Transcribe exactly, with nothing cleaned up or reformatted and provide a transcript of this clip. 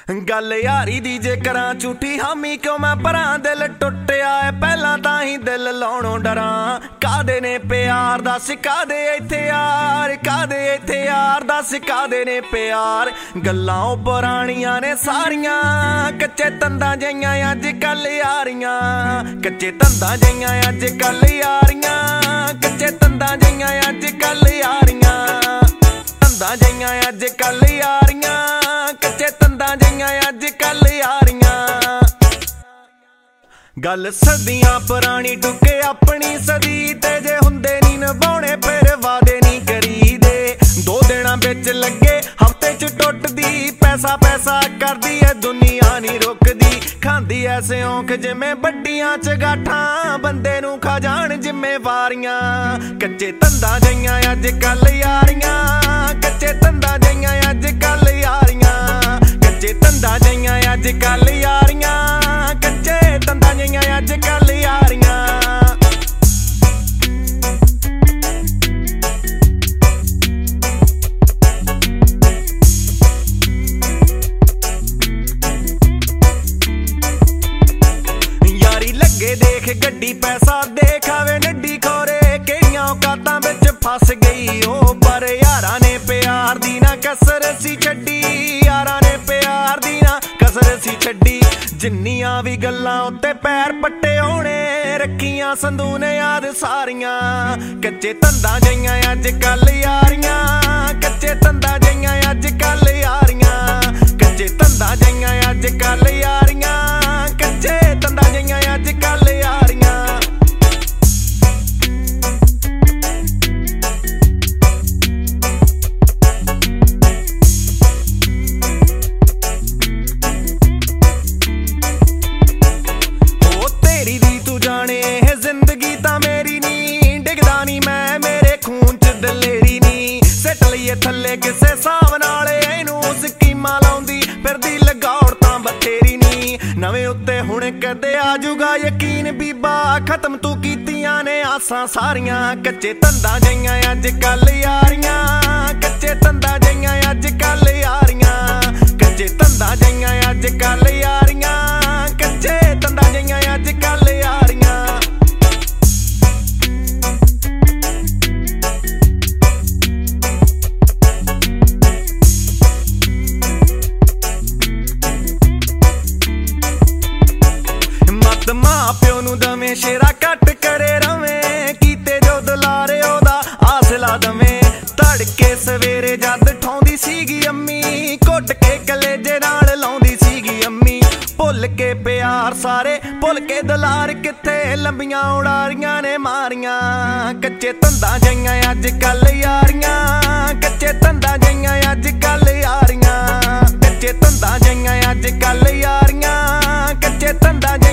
गल यारी दी जे करा झूठी हामी क्यों मैं भरा दिल टुटिया है पहला तां ही दिल लाउणों डरा कादे ने प्यार दस कादे इत्थे यार कादे इत्थे यार दस कादे ने प्यार गल्लां ओ पुराणियां ने सारियां कच्चे तंदां जिहियां अज कल यारियां कच्चे तंदां जिहियां अज कल यारियां कच्चे तंदां जिहियां अज कल यारियां तंदां जिहियां अज कल यारियां कच्चे तंदां जिहियां अज कल यारियां गल सदियां पुरानी टुके अपनी सदी ते जे हुंदे नी निभाउणे फिर वादे नी करीदे दो दिनां बिच लगे हफ्ते च टुटदी पैसा पैसा करदी है दुनिया नी रुकदी खांदी ऐसे औंख जिवें बड्डियां चगाठां बंदे नूं खा जाण जिम्मेवारियां कच्चे तंदां जिहियां अज कल यारियां कच्चे तंदां जिहियां अज कल यारियां कच्चे तंदां जिहियां अज कल यारियां कच्चे तंदां जिहियां अज कल यारियां देख गड्डी पैसा देखावे नड्डी खोरे कईयां औकातां विच फस गई ओ पर यारां ने प्यार दी ना कसर सी छड्डी यारां ने प्यार दी ना कसर सी छड्डी जिन्नियां भी गल्लां उत्ते पैर पट्टे होने रखियां संधू ने याद सारियां कच्चे तंदां जिहियां अज कल यारियां कच्चे तंदां जिहियां अज कल यारियां कच्चे तंदां जिहियां अज कल यारियां कच्चे तंदां जिहियां अज कल यारियां ओ तेरी दी तू जाने है जिंदगी तां मेरी नी डिगदा नी मैं मेरे खून च दलेरी नी सिट लईए थल्ले किसे साव नाल इनू स्कीमां लाउंदी फिरदी लगौड़ तां बथेरी नी नवें उत्ते हुण कदे आजूगा यकीन बीबा खत्म तू कीतियां ने आसां सारियां कच्चे तंदां जिहियां अज कल यारियां कच्चे तंदां जिहियां अज कल यारियां कच्चे तंदां जिहियां अज कल यारियां कच्चे तंदां जिहियां अज कल यारियां मां प्यो नूं दवें शेरा कट करे रवें कीते जो दुलारे ओदा आसला दवें तड़के सवेरे जद ठौंदी सीगी अम्मी घुट के कलेजे नाल लाउंदी सीगी अम्मी भुल के प्यार सारे भुल के दुलार किथे लंबियां उड़ारियां ने मारियां कच्चे तंदां जिहियां अज कल यारियां कच्चे तंदां जिहियां अज कल यारियां कच्चे तंदां जिहियां अज कल यारियां कच्चे तंदां